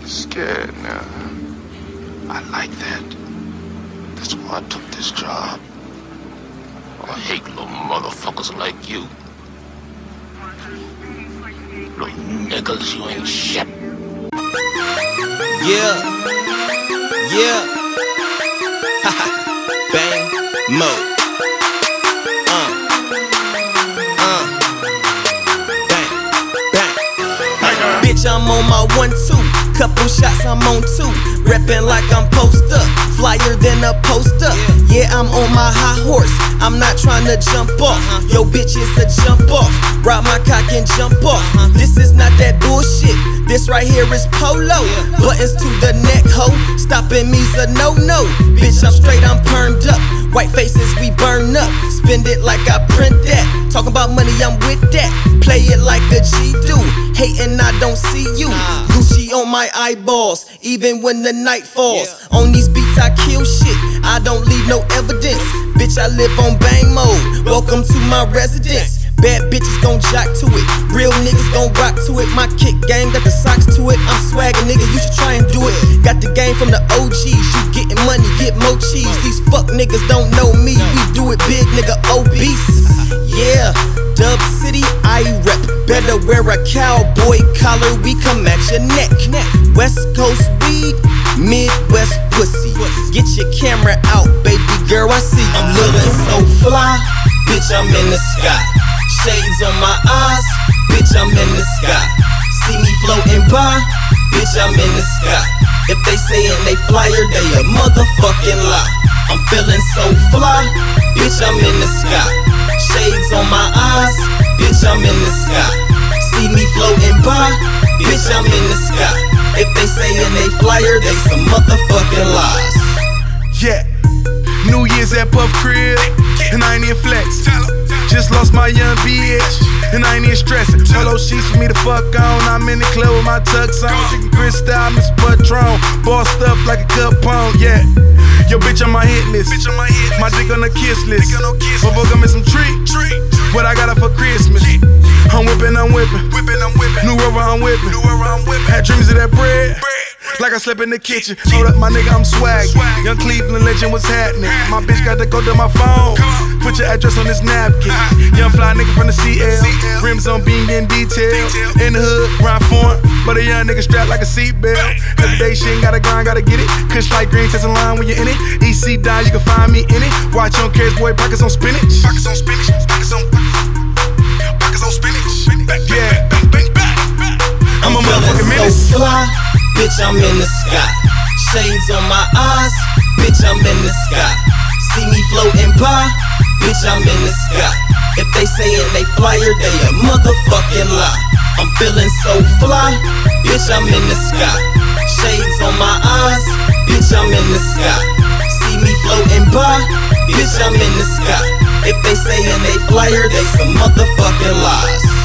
Scared now. I like that. That's why I took this job. I hate little motherfuckers like you. Little niggas, you ain't shit. Yeah. Bang mode. Bang. Bitch, I'm on my 1-2. Couple shots, I'm on 2. Reppin' like I'm post up. Flyer than a post up. Yeah, I'm on my high horse. I'm not tryna jump off. Yo, bitch is a jump off. Ride my cock and jump off. This is not that bullshit. This right here is polo. Buttons to the neck, ho. Stopping me's a no-no. Bitch, I'm straight, I'm permed up. White faces, we burn up. Spend it like I print that. Talking about money, I'm with that. Play it like a G do. Hating, I don't see you. Gucci on my eyeballs, even when the night falls. On these beats, I kill shit. I don't leave no evidence. Bitch, I live on bang mode. Welcome to my residence. Bad bitches gon' jock to it. Real niggas gon' rock to it. My kick game got the socks to it. I'm swaggin', nigga, you should try and do it. Got the game from the OGs. You gettin' money, get more cheese. These fuck niggas don't know me. We do it big, nigga, obese. Yeah, Dub City, I rep. Better wear a cowboy collar, we come at your neck. West Coast weed, Midwest pussy. Get your camera out, baby girl, I see you looking so fly. Bitch, I'm in the sky. Shades on my eyes, bitch, I'm in the sky. See me floating by, bitch, I'm in the sky. If they sayin' they flyer, they a motherfucking lie. I'm feeling so fly, bitch, I'm in the sky. Shades on my eyes, bitch, I'm in the sky. See me floating by, bitch, I'm in the sky. If they sayin' they flyer, they some motherfucking lies. Yeah, New Year's at Puff Crib, and I ain't even flex. Just lost my young bitch, and I ain't even stressing. Polo sheets for me to fuck on. I'm in the club with my tux on. Drinking Cristal, Miss Patron. Bossed up like a Capone, yeah. Yo, bitch on my hit list. My dick on the kiss list. Bubba gum and some treat. What I got up for Christmas. I'm whipping. New Rover, I'm whipping. Had dreams of that bread. Like I slept in the kitchen. Hold up, my nigga, I'm swag. Young Cleveland legend, what's happening? My bitch got to go to my phone. Put your address on this napkin. Young fly nigga from the CL. Rims on beamed in detail. In the hood, grind foreign. But a young nigga strapped like a seatbelt. Every day shit, gotta grind, gotta get it. Kush like green, test a line when you're in it. EC down, you can find me in it. Watch on Cares, boy, pockets on spinach. Pockets on spinach. Yeah. I'm a motherfucking menace. So fly, bitch, I'm in the sky. Shades on my eyes, bitch, I'm in the sky. See me floating by, bitch, I'm in the sky. If they sayin' they flyer, they a motherfucking lie. I'm feeling so fly, bitch, I'm in the sky. Shades on my eyes, bitch, I'm in the sky. See me floating by, bitch, I'm in the sky. If they sayin' they flyer, they some motherfucking lies.